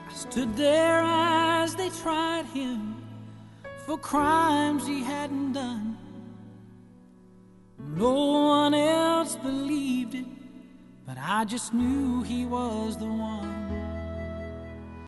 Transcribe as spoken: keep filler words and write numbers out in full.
I stood there as they tried him for crimes he hadn't done. No one else believed it, but I just knew he was the one.